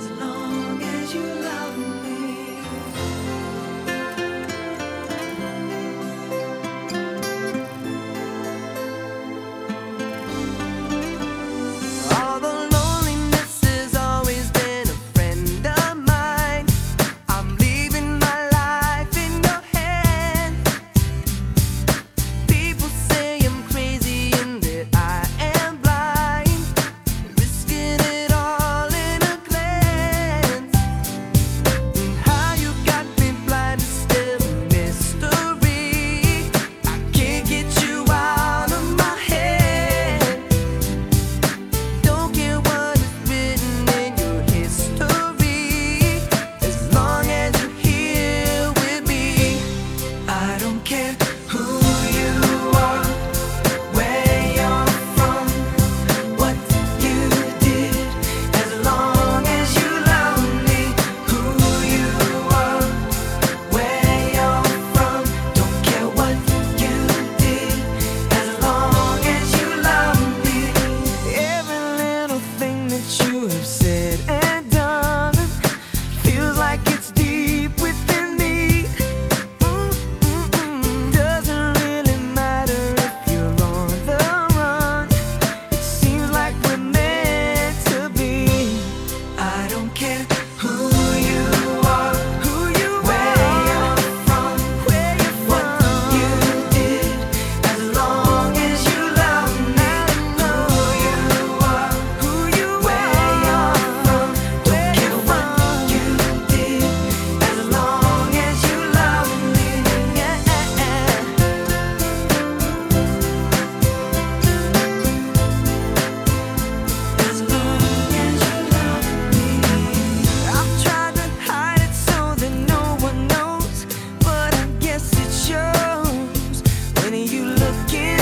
as long as you love me. Although loneliness has always been a friend of mine, I'm leaving my life in your hands. People say I'm crazy and that I am blind, risking it all in a glance. And how you got me blind is still a mystery. I can't get you out of my head. Don't care what is written in your history, as long as you're here with me. I don't care who you are, where you're from, what you did, as long as you love me. Who you are, where you're from, don't care what you did, as long as you love me. Every little thing that you have said and done feels like it's deep within me. Doesn't really matter if you're on the run. It seems like we're meant to be. I don't care who you are, where you're from, what you did, as long as you love me. Who you are, where you're from, don't care what you did, as long as you love me. Yeah. As long as you love me. I've tried to hide it so that no one knows, but I guess it shows when you look in